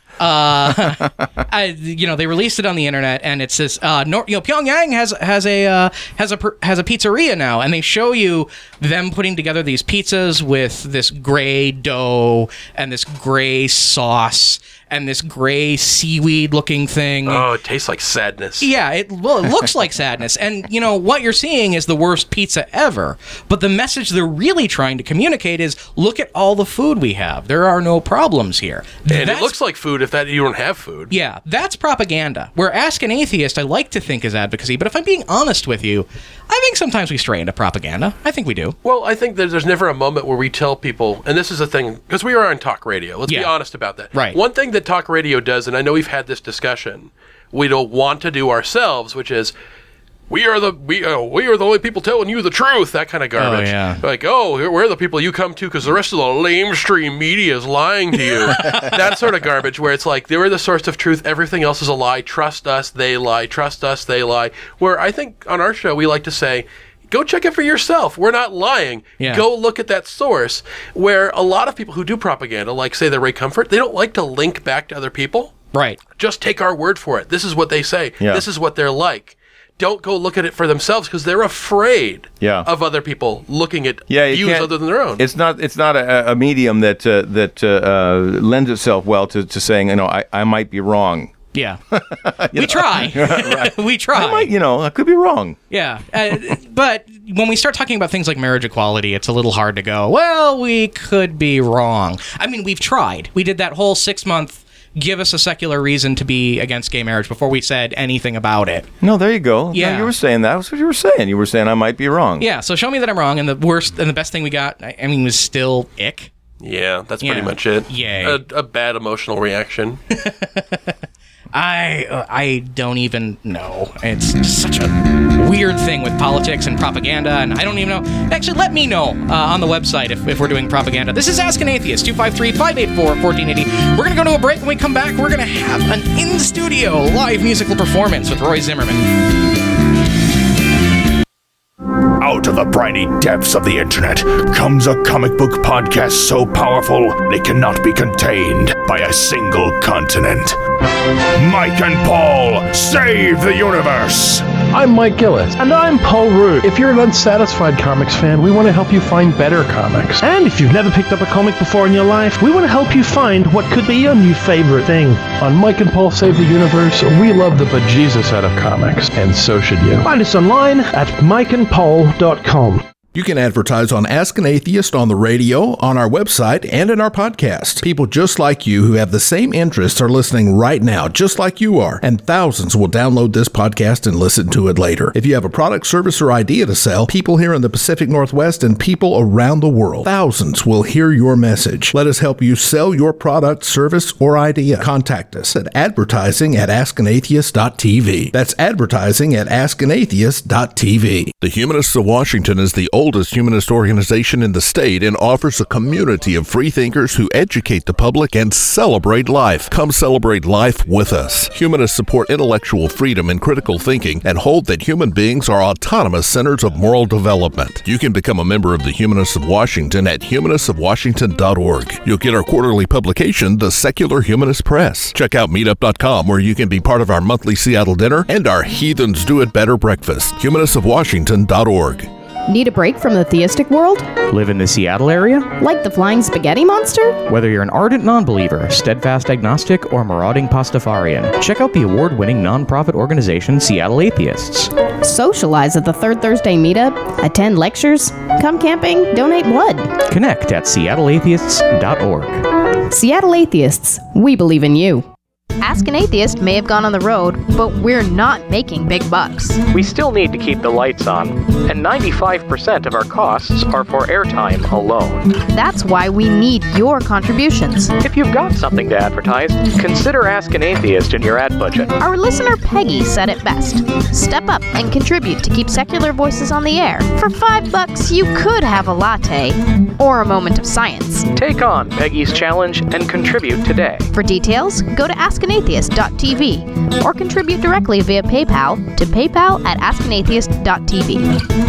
They released it on the internet, and it says, Pyongyang has a pizzeria now, and they show you them putting together these pizzas with this gray dough and this gray sauce and this gray seaweed-looking thing. Oh, it tastes like sadness. Yeah, it looks like sadness. And, what you're seeing is the worst pizza ever. But the message they're really trying to communicate is, look at all the food we have. There are no problems here. And it looks like food if you don't have food. Yeah, that's propaganda. Where Ask an Atheist, I like to think is advocacy. But if I'm being honest with you, I think sometimes we stray into propaganda. I think we do. Well, I think there's never a moment where we tell people, and this is a thing, because we are on talk radio. Let's be honest about that. Right. One thing that talk radio does, and I know we've had this discussion, we don't want to do ourselves, which is, we are the only people telling you the truth, that kind of garbage. Oh, yeah. Like, we're the people you come to because the rest of the lamestream media is lying to you. That sort of garbage where it's like, they're the source of truth, everything else is a lie, trust us, they lie, trust us, they lie. Where I think on our show we like to say, go check it for yourself. We're not lying. Yeah. Go look at that source. Where a lot of people who do propaganda, like say the Ray Comfort, they don't like to link back to other people. Right. Just take our word for it. This is what they say. Yeah. This is what they're like. Don't go look at it for themselves because they're afraid of other people looking at views other than their own. It's not a medium that lends itself well to saying, I might be wrong. Yeah. We try. Right. We try. I might, I could be wrong. Yeah. But when we start talking about things like marriage equality, it's a little hard to go, well, we could be wrong. I mean, we've tried. We did that whole 6-month give us a secular reason to be against gay marriage before we said anything about it. No, there you go. Yeah. No, you were saying that. Was what you were saying. You were saying I might be wrong. Yeah, so show me that I'm wrong, and the worst and the best thing we got, I mean, was still ick. Yeah, that's pretty much it. Yay. A bad emotional reaction. I don't even know. It's just such a weird thing with politics and propaganda, and I don't even know. Actually, let me know on the website if we're doing propaganda. This is Ask an Atheist, 253-584-1480. We're going to go to a break. When we come back, we're going to have an in-studio live musical performance with Roy Zimmerman. Out of the briny depths of the internet comes a comic book podcast so powerful it cannot be contained by a single continent. Mike and Paul save the universe! I'm Mike Gillis. And I'm Paul Root. If you're an unsatisfied comics fan, we want to help you find better comics. And if you've never picked up a comic before in your life, we want to help you find what could be your new favorite thing. On Mike and Paul Save the Universe, we love the bejesus out of comics, and so should you. Find us online at mikeandpaul.com. You can advertise on Ask an Atheist on the radio, on our website, and in our podcast. People just like you who have the same interests are listening right now, just like you are, and thousands will download this podcast and listen to it later. If you have a product, service, or idea to sell, people here in the Pacific Northwest and people around the world, thousands will hear your message. Let us help you sell your product, service, or idea. Contact us at advertising@askanatheist.tv. That's advertising@askanatheist.tv. The Humanists of Washington is the oldest humanist organization in the state and offers a community of freethinkers who educate the public and celebrate life. Come celebrate life with us. Humanists support intellectual freedom and critical thinking and hold that human beings are autonomous centers of moral development. You can become a member of the Humanists of Washington at humanistofwashington.org. You'll get our quarterly publication, The Secular Humanist Press. Check out meetup.com, where you can be part of our monthly Seattle dinner and our Heathens Do It Better breakfast. humanistofwashington.org. Need a break from the theistic world? Live in the Seattle area? Like the flying spaghetti monster? Whether you're an ardent non-believer, steadfast agnostic, or marauding Pastafarian, check out the award-winning nonprofit organization Seattle Atheists. Socialize at the Third Thursday meetup, attend lectures, come camping, donate blood. Connect at seattleatheists.org. Seattle Atheists, we believe in you. Ask an Atheist may have gone on the road, but we're not making big bucks. We still need to keep the lights on, and 95% of our costs are for airtime alone. That's why we need your contributions. If you've got something to advertise, consider Ask an Atheist in your ad budget. Our listener Peggy said it best. Step up and contribute to keep secular voices on the air. For $5, you could have a latte or a moment of science. Take on Peggy's challenge and contribute today. For details, go to askanatheist.tv or contribute directly via PayPal to paypal@askanatheist.tv.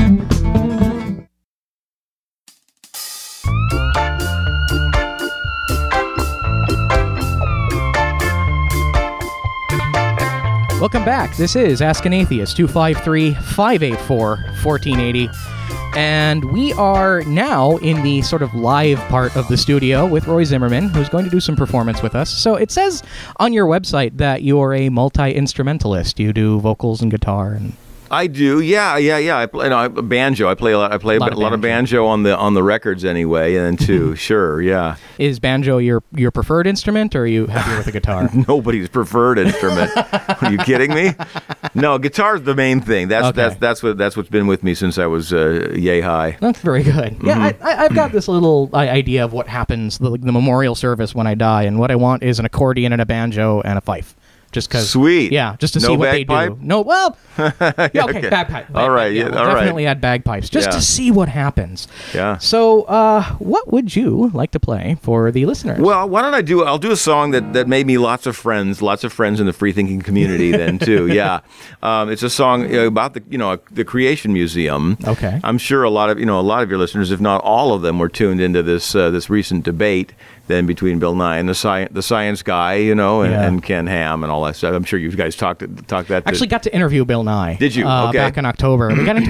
Welcome back. This is Ask an Atheist, 253-584-1480. And we are now in the sort of live part of the studio with Roy Zimmerman, who's going to do some performance with us. So it says on your website that you're a multi-instrumentalist. You do vocals and guitar and... I do, yeah. I play banjo. I play a lot of banjo on the records anyway, and then too, sure, yeah. Is banjo your preferred instrument, or are you happier with the guitar? Nobody's preferred instrument. Are you kidding me? No, guitar's the main thing. That's what's been with me since I was yay high. That's very good. Mm-hmm. Yeah, I've got this little idea of what happens the memorial service when I die, and what I want is an accordion and a banjo and a fife. Just because, sweet, yeah, just to see what bagpipe? They do. No, well, yeah, okay, bagpipe. All right, yeah, we'll definitely add bagpipes just to see what happens. Yeah. So, what would you like to play for the listeners? Well, why don't I'll do a song that made me lots of friends in the free thinking community then too. Yeah, it's a song about the Creation Museum. Okay. I'm sure a lot of your listeners, if not all of them, were tuned into this recent debate then between Bill Nye and the science guy, and Ken Ham and all that stuff. I'm sure you guys talked that. Actually, got to interview Bill Nye. Did you? Okay. Back in October. We got into a tiny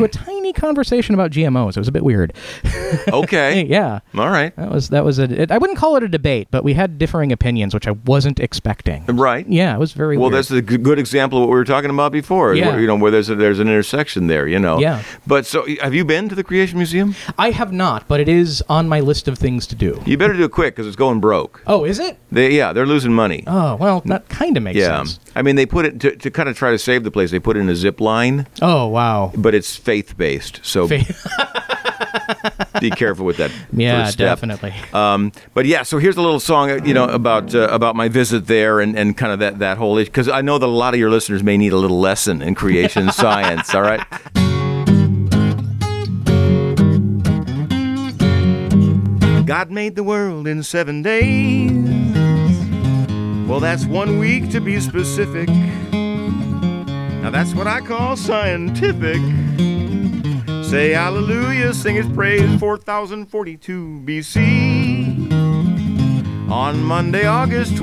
tiny conversation about GMOs. It was a bit weird. Okay. Yeah. All right. I wouldn't call it a debate, but we had differing opinions, which I wasn't expecting. Right. Yeah, it was very weird. Well, that's a good example of what we were talking about before. Yeah. Where there's an intersection there, Yeah. But so, have you been to the Creation Museum? I have not, but it is on my list of things to do. You better do it quick because it's going broke. Oh, is it? They're losing money. Oh, well, that kind of makes sense. I mean, they put it to kind of try to save the place. They put in a zip line. Oh, wow. But it's faith-based, so be careful with that. Yeah, first step. Definitely. But yeah, so here's a little song, about my visit there and kind of that whole issue, because I know that a lot of your listeners may need a little lesson in creation science. All right. God made the world in 7 days. Well, that's 1 week to be specific. Now that's what I call scientific. Say hallelujah, sing his praise, 4042 BC. On Monday, August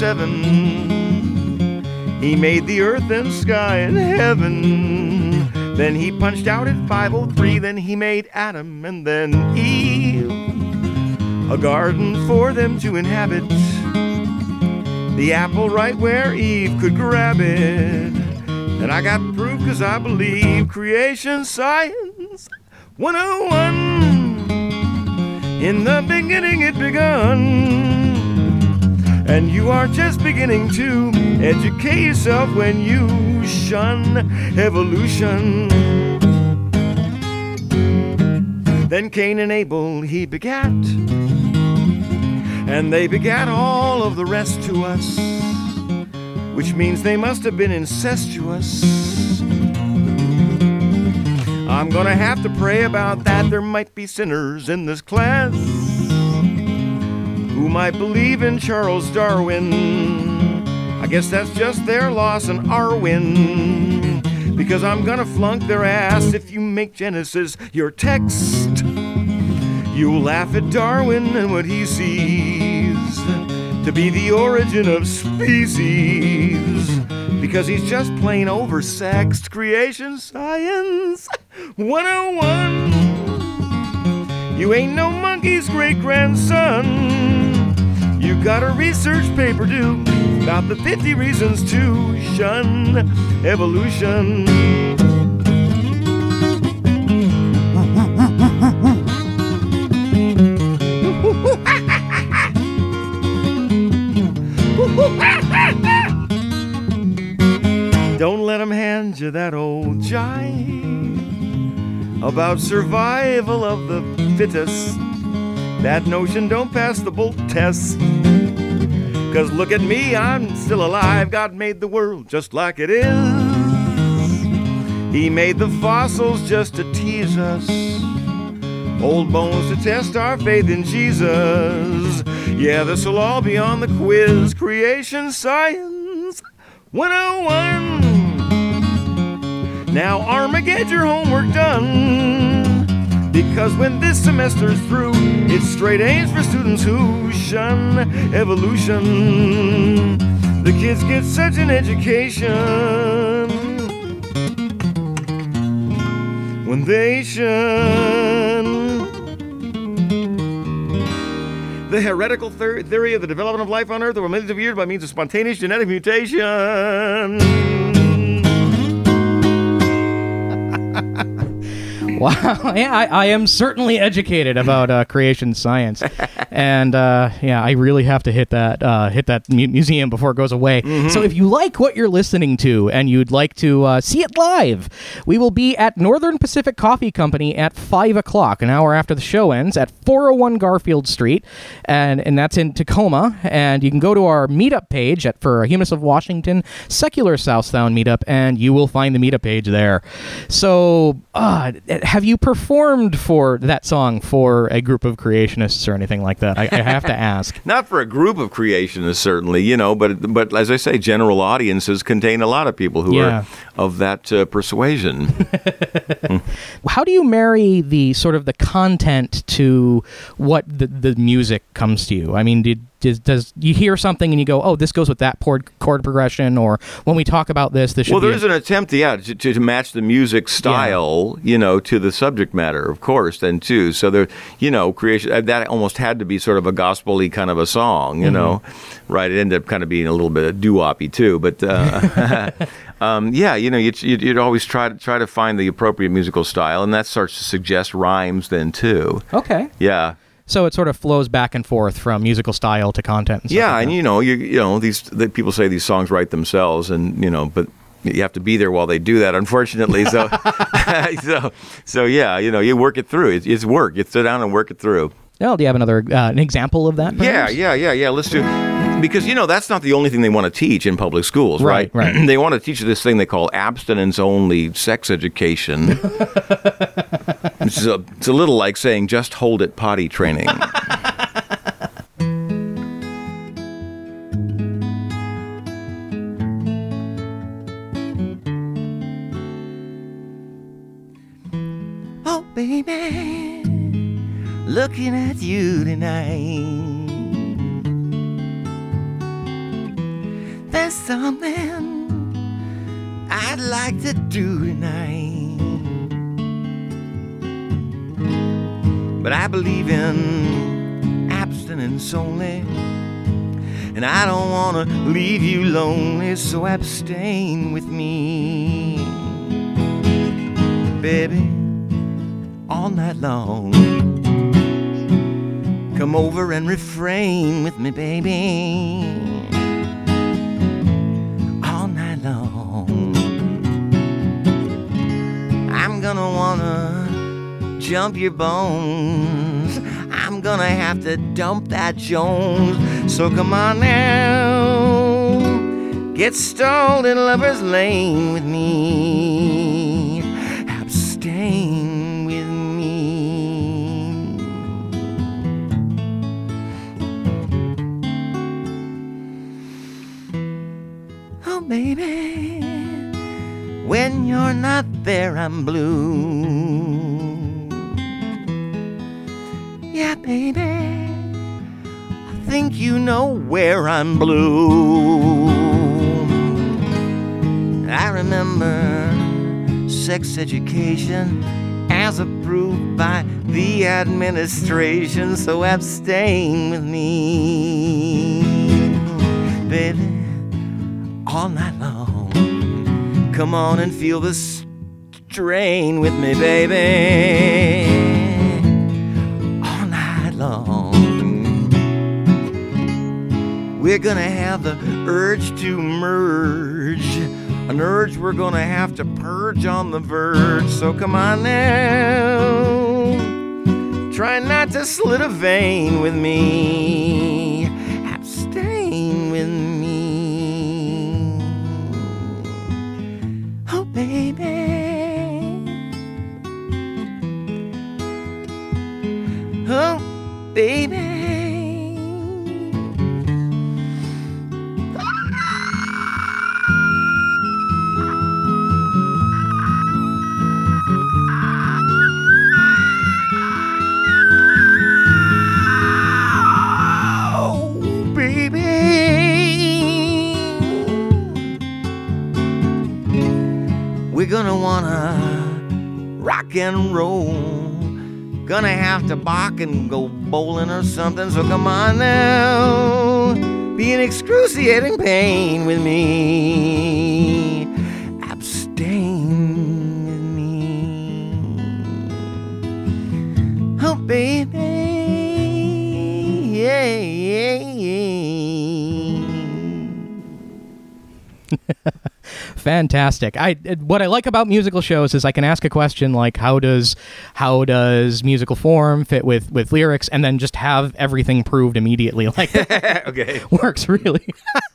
27, he made the earth and sky and heaven. Then he punched out at 5:03, then he made Adam and then Eve. A garden for them to inhabit. The apple right where Eve could grab it. And I got proof cause I believe creation science 101. In the beginning it begun. And you are just beginning to educate yourself when you shun evolution. Then Cain and Abel he begat. And they begat all of the rest to us, which means they must have been incestuous. I'm gonna have to pray about that. There might be sinners in this class who might believe in Charles Darwin. I guess that's just their loss and our win, because I'm gonna flunk their ass if you make Genesis your text. You'll laugh at Darwin and what he sees to be the origin of species, because he's just plain oversexed. Creation science 101. You ain't no monkey's great-grandson. You got a research paper due about the 50 reasons to shun evolution. Don't let them hand you that old jive about survival of the fittest. That notion don't pass the Bolt test. Cause look at me, I'm still alive. God made the world just like it is. He made the fossils just to tease us, old bones to test our faith in Jesus. Yeah, this'll all be on the quiz. Creation science 101. Now Armageddon, your homework done, because when this semester's through, it's straight A's for students who shun evolution. The kids get such an education when they shun the heretical theory of the development of life on Earth over millions of years by means of spontaneous genetic mutation. Wow, yeah, I am certainly educated about creation science, and I really have to hit that museum before it goes away. Mm-hmm. So if you like what you're listening to and you'd like to see it live, we will be at Northern Pacific Coffee Company at 5 o'clock, an hour after the show ends, at 401 Garfield Street, and that's in Tacoma. And you can go to our meetup page for Humanists of Washington Secular Southtown Meetup, and you will find the meetup page there. So, have you performed for that song for a group of creationists or anything like that? I have to ask. Not for a group of creationists, certainly, but as I say, general audiences contain a lot of people who are of that persuasion. How do you marry the sort of the content to what the music comes to you? I mean, did does you hear something and you go, oh, this goes with that chord progression, or when we talk about this should well, there's an attempt, to match the music style, to the subject matter, of course, then too. So there, creation that almost had to be sort of a gospel-y kind of a song, right? It ended up kind of being a little bit doo-woppy too, but you'd always try to find the appropriate musical style, and that starts to suggest rhymes then too. Okay. Yeah. So it sort of flows back and forth from musical style to content. And stuff like and these people say these songs write themselves, and but you have to be there while they do that, unfortunately. So, you work it through. It's work. You sit down and work it through. Oh, do you have another an example of that? Perhaps? Yeah. Let's do. Because that's not the only thing they want to teach in public schools, right? Right. They want to teach this thing they call abstinence-only sex education. It's a little like saying just hold it potty training. Oh, baby, looking at you tonight. There's something I'd like to do tonight, but I believe in abstinence only, and I don't want to leave you lonely, so abstain with me, baby, all night long. Come over and refrain with me, baby. I'm gonna wanna jump your bones. I'm gonna have to dump that Jones. So come on now, get stalled in Lover's Lane with me. Abstain with me. Oh, baby, when you're not there, I'm blue. Yeah, baby, I think you know where I'm blue. I remember sex education as approved by the administration, so abstain with me, baby, all night long. Come on and feel the strain with me, baby, all night long. We're gonna have the urge to merge, an urge we're gonna have to purge on the verge. So come on now, try not to slit a vein with me. Abstain with me. Baby, oh, baby. Oh, baby. We're gonna wanna rock and roll, gonna have to bark and go bowling or something. So come on now, be in excruciating pain with me. Abstain with me. Oh, baby, yeah. Fantastic. What I like about musical shows is I can ask a question like how does musical form fit with lyrics, and then just have everything proved immediately. Like okay, works really.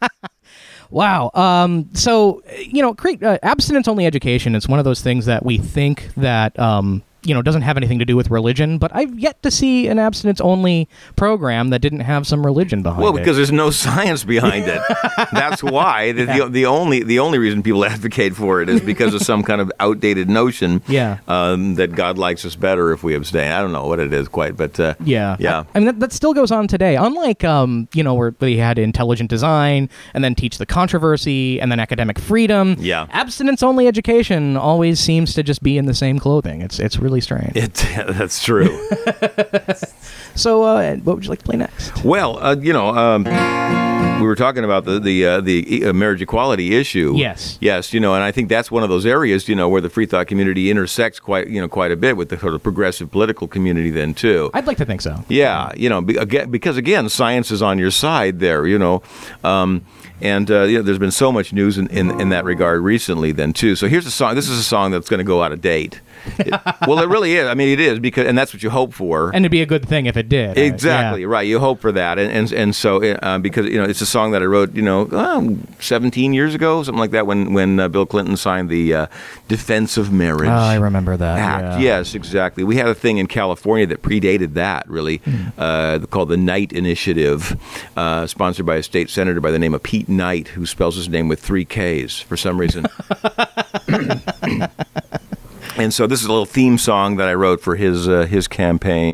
Wow. So abstinence only education is one of those things that we think that doesn't have anything to do with religion, but I've yet to see an abstinence-only program that didn't have some religion behind it. Well, because there's no science behind it. That's why. The only reason people advocate for it is because of some kind of outdated notion that God likes us better if we abstain. I don't know what it is quite, but yeah. I mean, that still goes on today. Unlike, where we had intelligent design, and then teach the controversy, and then academic freedom. Yeah. Abstinence-only education always seems to just be in the same clothing. It's really strange. That's true. So, what would you like to play next? Well, we were talking about the marriage equality issue. Yes. Yes, and I think that's one of those areas, where the free thought community intersects quite a bit with the sort of progressive political community then too. I'd like to think so. Yeah, because again, science is on your side there, and there's been so much news in that regard recently then too. So here's a song. This is a song that's going to go out of date. Well, it really is. I mean, it is and that's what you hope for. And it'd be a good thing if it did. Exactly right. You hope for that, and so because it's a song that I wrote 17 years ago, something like that, when Bill Clinton signed the Defense of Marriage. I remember that Act. Yes, exactly. We had a thing in California that predated that really, called the Knight Initiative, sponsored by a state senator by the name of Pete Knight, who spells his name with 3 Ks for some reason. And so this is a little theme song that I wrote for his campaign.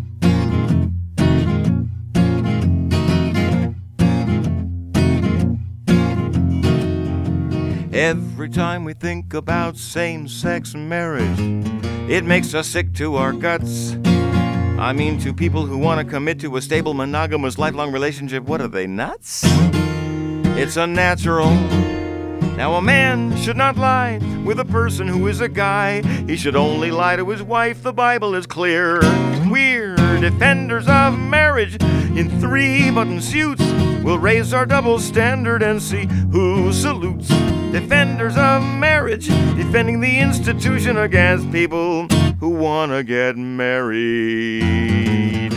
Every time we think about same-sex marriage, it makes us sick to our guts. I mean, to people who want to commit to a stable, monogamous, lifelong relationship, what are they, nuts? It's unnatural. Now, a man should not lie with a person who is a guy. He should only lie to his wife. The Bible is clear. We're defenders of marriage in 3-button suits. We'll raise our double standard and see who salutes. Defenders of marriage, defending the institution against people who want to get married.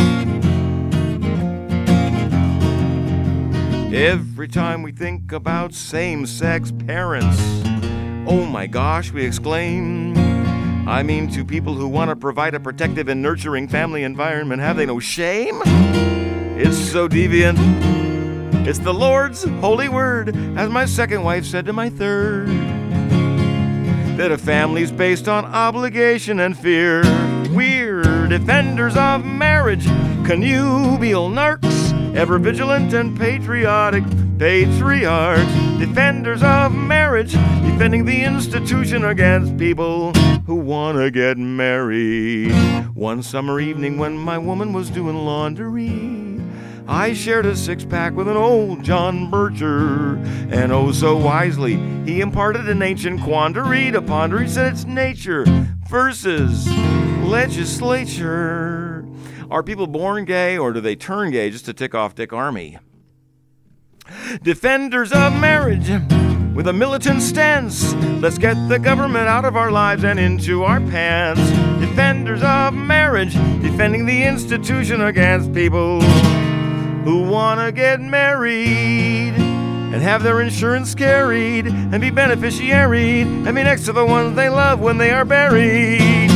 Every time we think about same-sex parents, oh my gosh, we exclaim. I mean, to people who want to provide a protective and nurturing family environment, have they no shame? It's so deviant. It's the Lord's holy word, as my second wife said to my third, that a family's based on obligation and fear. We're defenders of marriage, connubial narcs, ever vigilant and patriotic patriarchs, defenders of marriage, defending the institution against people who want to get married. One summer evening when my woman was doing laundry, I shared a 6-pack with an old John Bircher, and oh so wisely he imparted an ancient quandary to ponder. He said it's nature versus legislature. Are people born gay, or do they turn gay just to tick off Dick Armey? Defenders of marriage with a militant stance, let's get the government out of our lives and into our pants. Defenders of marriage, defending the institution against people who want to get married and have their insurance carried and be beneficiaried and be next to the ones they love when they are buried.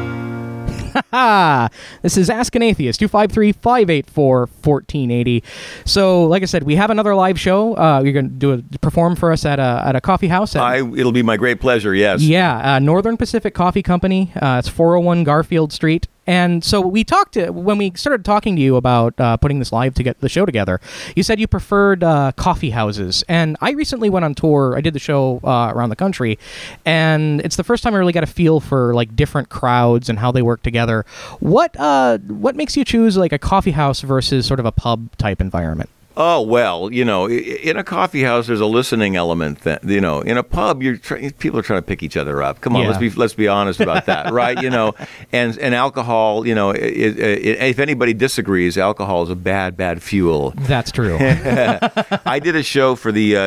This is Ask an Atheist, 253-584-1480. So, like I said, we have another live show. You're going to perform for us at a coffee house. It'll be my great pleasure, yes. Yeah, Northern Pacific Coffee Company. It's 401 Garfield Street. And so when we started talking to you about putting this the show together, you said you preferred coffee houses. And I recently went on tour. I did the show around the country, and it's the first time I really got a feel for like different crowds and how they work together. What makes you choose like a coffee house versus sort of a pub type environment? Oh, well, in a coffee house, there's a listening element. That, in a pub, people are trying to pick each other up. Come on, let's be honest about that, right? And alcohol, if anybody disagrees, alcohol is a bad fuel. That's true. I did a show for the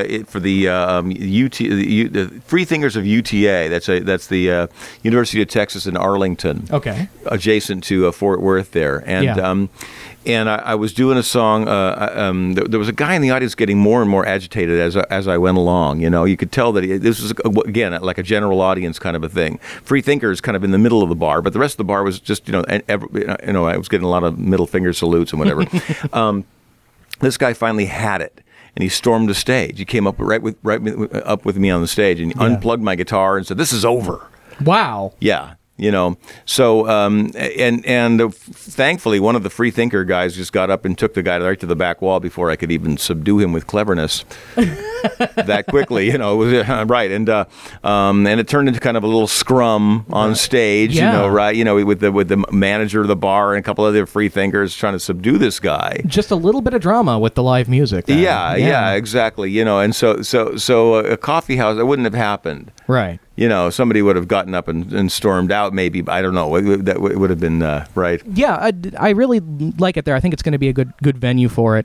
Free Thinkers of UTA. That's the University of Texas in Arlington. Okay. Adjacent to Fort Worth there, and. I was doing a song. There was a guy in the audience getting more and more agitated as I went along. You know, you could tell that this was again like a general audience kind of a thing. Free thinkers kind of in the middle of the bar, but the rest of the bar was just I was getting a lot of middle finger salutes and whatever. This guy finally had it. And he stormed the stage. He came up right up with me on the stage, and he unplugged my guitar and said, "This is over." Wow. Yeah. You know, so and thankfully one of the free thinker guys just got up and took the guy right to the back wall before I could even subdue him with cleverness that quickly. You know, it was right, and it turned into kind of a little scrum on stage. Yeah. You know, right? You know, with the manager of the bar and a couple other free thinkers trying to subdue this guy. Just a little bit of drama with the live music. Then. Yeah, exactly. You know, and so a coffee house, that wouldn't have happened. Right. You know, somebody would have gotten up and stormed out, maybe. I don't know. That would have been right. Yeah, I really like it there. I think it's going to be a good venue for it.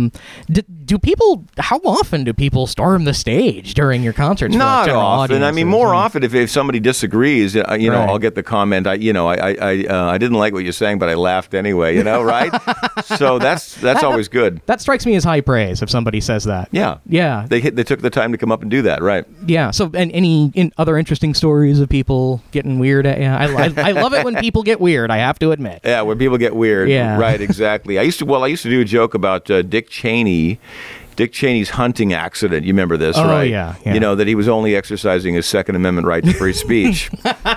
How often do people storm the stage during your concerts? Not often. Audiences? I mean, more often if somebody disagrees, know, I'll get the comment. I didn't like what you're saying, but I laughed anyway. You know, right? So that's always good. That strikes me as high praise if somebody says that. Yeah. They took the time to come up and do that, right? Yeah. So, and any other interesting stories of people getting weird? I love it when people get weird. I have to admit. Yeah, when people get weird. Yeah. Right. Exactly. I used to do a joke about Dick Cheney. Dick Cheney's hunting accident. You remember this, right? Oh, yeah. You know, that he was only exercising his Second Amendment right to free speech.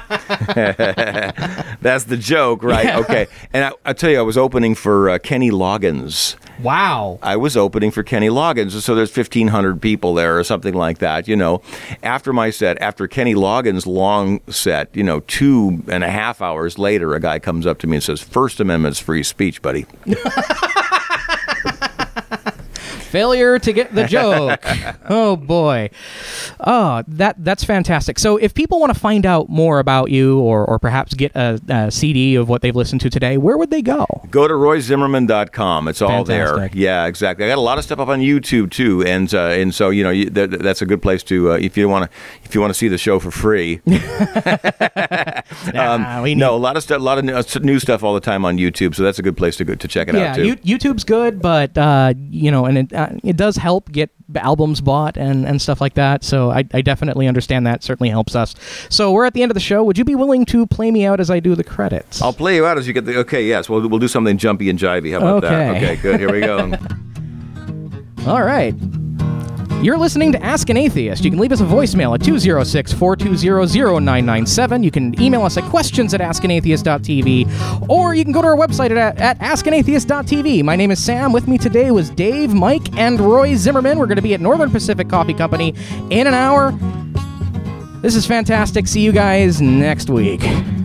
That's the joke, right? Yeah. Okay. And I tell you, I was opening for Kenny Loggins. Wow. I was opening for Kenny Loggins. So there's 1,500 people there or something like that, you know. After my set, after Kenny Loggins' long set, 2.5 hours later, a guy comes up to me and says, "First Amendment's free speech, buddy." Failure to get the joke. Oh, boy. Oh, that's fantastic. So if people want to find out more about you or perhaps get a CD of what they've listened to today, where would they go? Go to RoyZimmerman.com. It's all Fantastic. there. Yeah, exactly. I got a lot of stuff up on YouTube, too. And so, that's a good place to, if you want to see the show for free. A lot of stuff, a lot of new stuff all the time on YouTube. So that's a good place to go to check it out, too. Yeah, YouTube's good, but, and it does help get albums bought and stuff like that. So I definitely understand that. Certainly helps us. So we're at the end of the show. Would you be willing to play me out as I do the credits? I'll play you out as you get the... Okay, yes. We'll do something jumpy and jivey. How about that? Okay, good. Here we go. All right. You're listening to Ask an Atheist. You can leave us a voicemail at 206-420-0997. You can email us at questions@askanatheist.tv, or you can go to our website at askanatheist.tv. My name is Sam. With me today was Dave, Mike, and Roy Zimmerman. We're going to be at Northern Pacific Coffee Company in an hour. This is fantastic. See you guys next week.